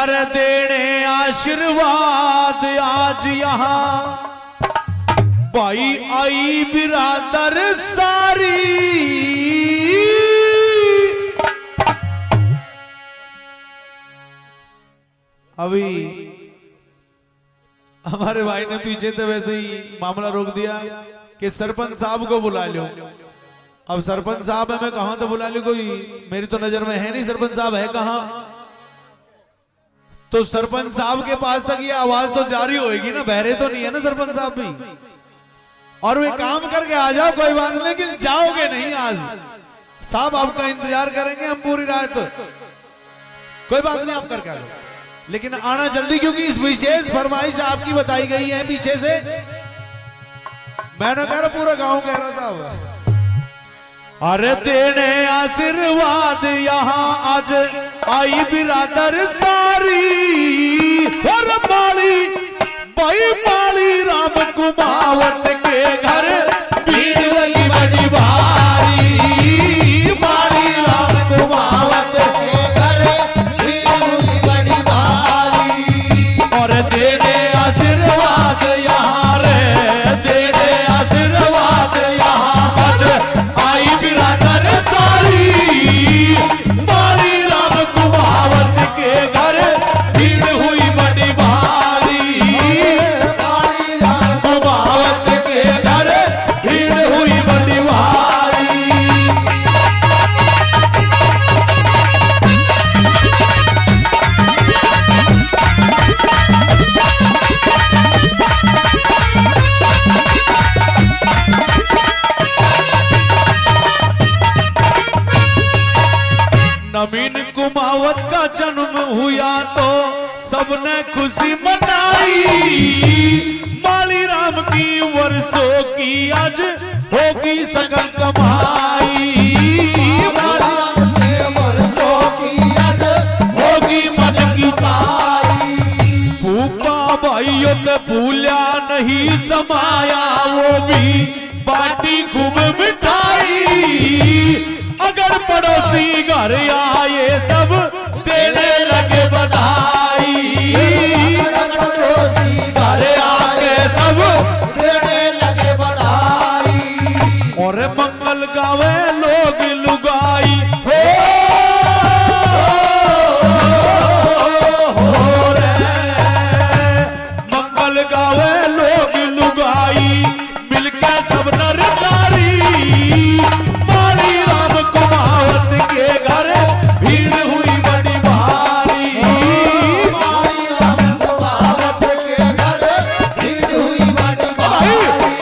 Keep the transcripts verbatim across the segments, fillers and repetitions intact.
यार देने आशीर्वाद आज यहाँ भाई आई बिरादर सारी। अभी हमारे भाई ने पीछे तो वैसे ही मामला रोक दिया कि सरपंच साहब को बुला लो। अब सरपंच साहब है, मैं कहां तो बुला लूं, कोई मेरी तो नजर में है नहीं सरपंच साहब है कहां। तो सरपंच साहब के पास तक ये आवाज तो जारी होगी ना, बहरे तो नहीं है ना सरपंच साहब भी। और वे काम करके आ जाओ कोई बात नहीं, लेकिन जाओगे नहीं आज साहब, आपका इंतजार करेंगे हम पूरी रात। कोई बात नहीं, आप करके आ जाओ, लेकिन आना जल्दी, क्योंकि इस विशेष फरमाइश आपकी बताई गई है पीछे से। मैंने कह रहा पूरा गांव कह रहा साहब। अरे देने आशीर्वाद यहाँ आज आई बिरादर सारी। और माली भाई माली राम कुमावत के घर भीड़ लगी बड़ी भारी। माली राम कुमावत के घर भीड़ लगी बड़ी भारी। और देने आशीर्वाद यहाँ रे, देने आशीर्वाद यहाँ आज आई बिरादर सारी। माली राम कुमावत के घर भीड़ हुई बड़ी भारी। माली राम कुमावत के घर भीड़ हुई बड़ी भारी। नवीन कुमावत का जन्म हुआ तो सबने खुशी मनाई। माली राम की वर्षों की आज होगी सकल कमाई। माली राम की वर्षों की आज होगी मन की पाई। फूफा भाइयों ते भूला नहीं समाया, वो भी बाटी खूब मिठाई। अगर पड़ोसी घर आए सब देने लगे बधाई। पड़ोसी घर आके सब देने लगे बधाई। और मंगल गावे लोग लुगाई हो, हो रे। मंगल गावे लोग लुगाई मिलके सब नर नारी। माली राम कुमावत के घर भीड़ हुई बड़ी भारी। माली राम कुमावत के घर भीड़ हुई बड़ी भारी।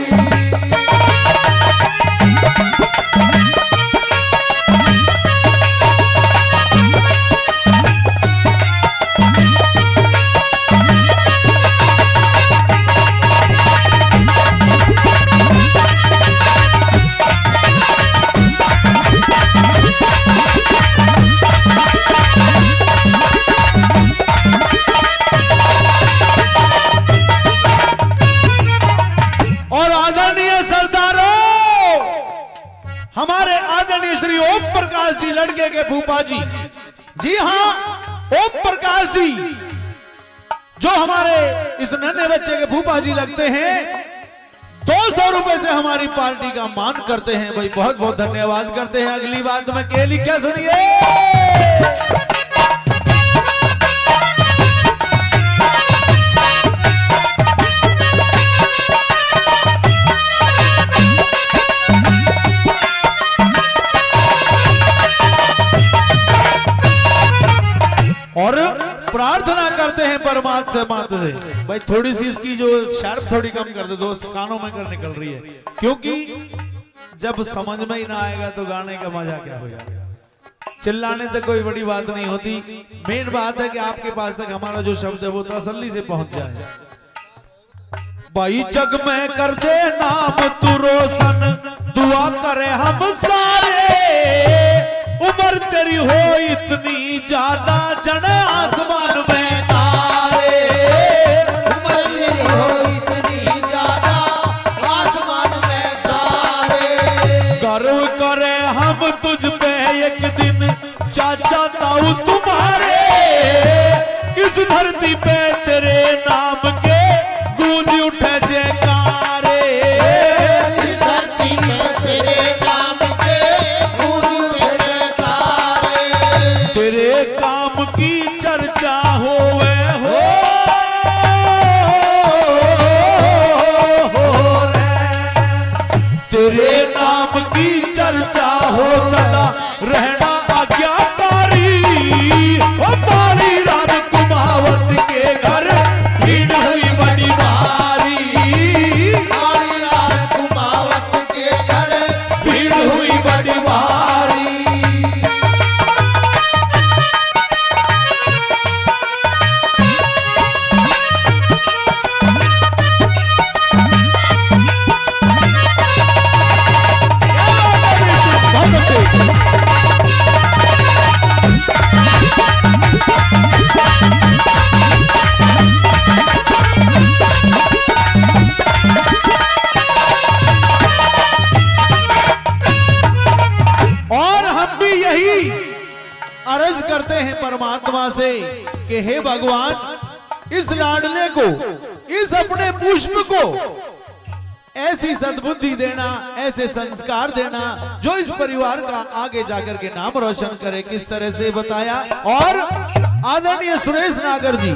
और आदरणीय सरदारों, हमारे आदरणीय श्री ओम प्रकाश जी लड़के के फूफा जी, जी हाँ ओम प्रकाश जी जो हमारे इस नन्हे बच्चे के फूफा जी लगते हैं, दो सौ रुपए से हमारी पार्टी का मान करते हैं। भाई बहुत बहुत धन्यवाद करते हैं। अगली बात में केली क्या सुनिए। और प्रार्थना करते हैं परमात्मा से मात से, भाई थोड़ी सी इसकी जो शार्प थोड़ी कम कर दे दोस्त, कानों में कर निकल रही है, क्योंकि जब समझ में ही ना आएगा तो गाने का मजा क्या होगा। चिल्लाने तक कोई बड़ी बात नहीं होती, मेन बात है कि आपके पास तक हमारा जो शब्द है वो तसल्ली से पहुंच जाए। भाई जग में कर दे नाम तू रोशन, दुआ करे हम सारे। उम्र तेरी हो इतनी ज्यादा जन आसमान में तारे। उम्र तेरी हो इतनी ज्यादा आसमान में तारे। गर्व करे हम तुझ पे एक दिन चाचा ताऊ तुम्हारे। इस धरती पे तेरे नाम के गूंज उठे जयकारे, इस धरती पे तेरे नाम के गूंज उठे जयकारे, तेरे काम की चर्चा होवे हो, हो रे, तेरे नाम की चर्चा हो सदा रहना आज्ञाकारी। ओ बाली राम कुमावत के घर भीड़ हुई बड़ी भारी, बाली राम कुमावत के घर भीड़ हुई बड़ी भारी। और हम भी यही अर्ज करते हैं परमात्मा से कि हे भगवान, इस लाडले को, इस अपने पुष्प को ऐसी सद्बुद्धि देना, ऐसे संस्कार देना जो इस परिवार का आगे जाकर के नाम रोशन करे। किस तरह से बताया। और आदरणीय सुरेश नागर जी,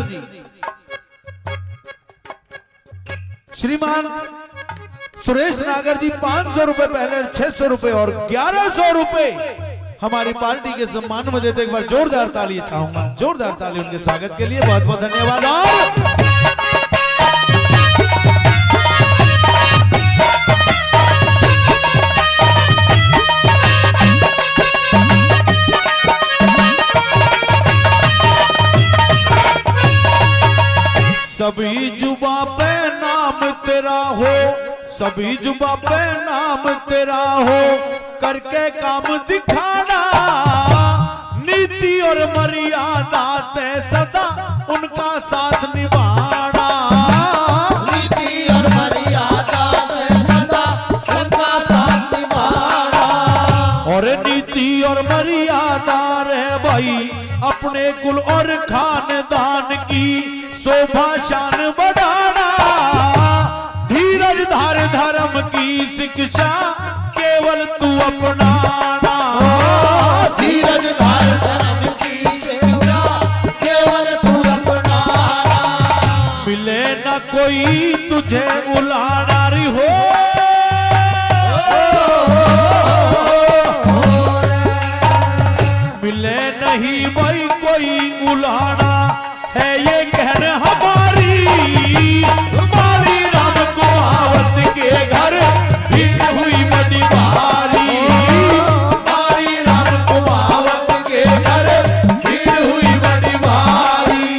श्रीमान सुरेश नागर जी पांच सौ रुपए पहले, छह सौ रुपए और ग्यारह सौ रुपए हमारी पार्टी के सम्मान में देते। एक बार जोरदार ताली चाहूंगा, जोरदार ताली उनके स्वागत के लिए। बहुत बहुत धन्यवाद। सभी जुबा पे नाम तेरा हो, सभी जुबा पे नाम तेरा हो, करके काम दिखाना, नीति और मर्यादा ते सदा उनका साथ निभाना, नीति और मर्यादा से सदा उनका साथ निभाना, और नीति और मर्यादा रहे भाई अपने कुल और खानदान की शोभा शान बढ़ाना, धीरज धार धर्म की शिक्षा केवल तू अपनाना, धीरज धार धर्म की शिक्षा केवल तू अपनाना, मिले न कोई तुझे उलाना री हो, मिले नहीं भाई कोई उलाना है ये कहने हमारी, बाली राम कुमावत के घर भीड़ हुई बड़ी भारी, बाली राम कुमावत के घर भीड़ हुई बड़ी भारी।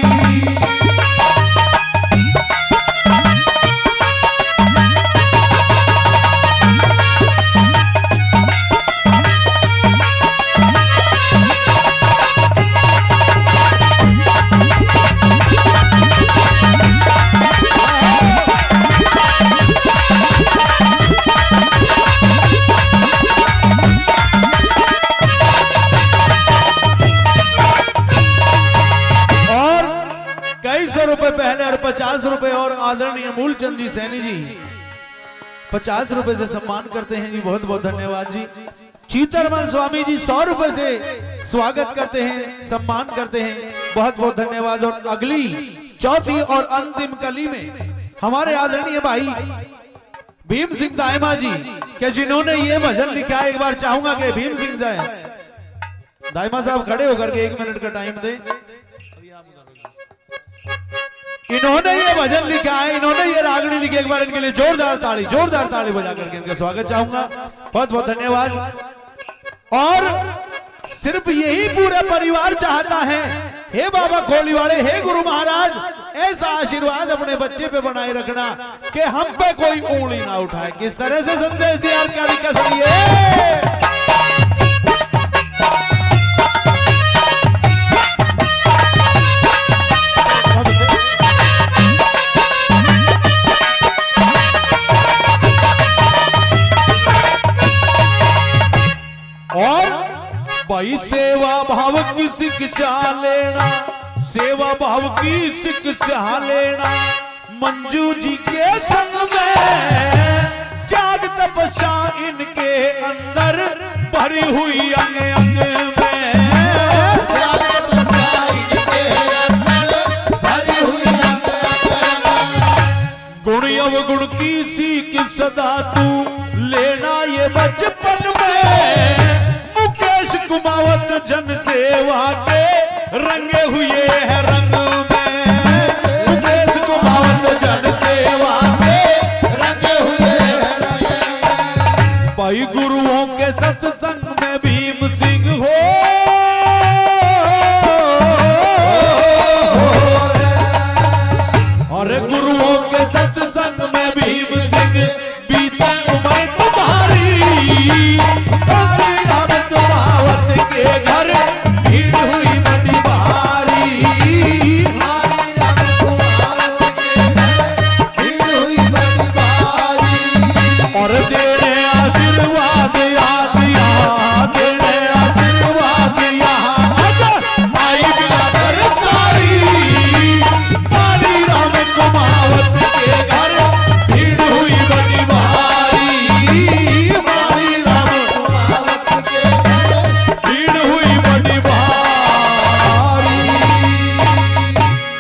रुपए पहले और पचास रुपए और आदरणीय मूलचंद जी सैनी जी पचास रुपए से सम्मान करते हैं जी। बहुत बहुत धन्यवाद जी। चीतरमल स्वामी जी सौ रुपए से स्वागत करते हैं, सम्मान करते हैं। बहुत बहुत धन्यवाद। और अगली चौथी और अंतिम कली में हमारे आदरणीय भाई भीम सिंह दायमा जी के जिन्होंने ये भजन लिखा है, एक बार चाहूंगा कि भीम सिंह दायमा साहब खड़े होकर के एक मिनट का टाइम दें। इन्होंने ये भजन लिखा है, इन्होंने ये रागनी लिखी, एक बार इनके लिए जोरदार ताली जोरदार ताली बजा करके इनका स्वागत चाहूंगा। बहुत बहुत धन्यवाद। और सिर्फ यही पूरा परिवार चाहता है, हे बाबा खोलीवाले, हे गुरु महाराज, ऐसा आशीर्वाद अपने बच्चे पे बनाए रखना कि हम पे कोई उंगली ना उठाए। किस तरह से संदेश दिया, क्या लिखा सुनिए। और भाई सेवा भाव की शिक्षा लेना, सेवा भाव की शिक्षा लेना मंजू जी के संग में, त्याग तपस्या इनके अंदर भरी हुई अंग अंग में, त्याग तपस्या इनके अंदर भरी हुई अंग अंग। गुण अवगुण की सीख सदा तू लेना ये बचपन में, मुकेश कुमावत जन सेवा के रंगे हुए है रंग में, मुकेश कुमावत जन सेवा के रंगे हुए हैं रंग में। भाई गुरुओं के सत्संग में भीम सिंह हो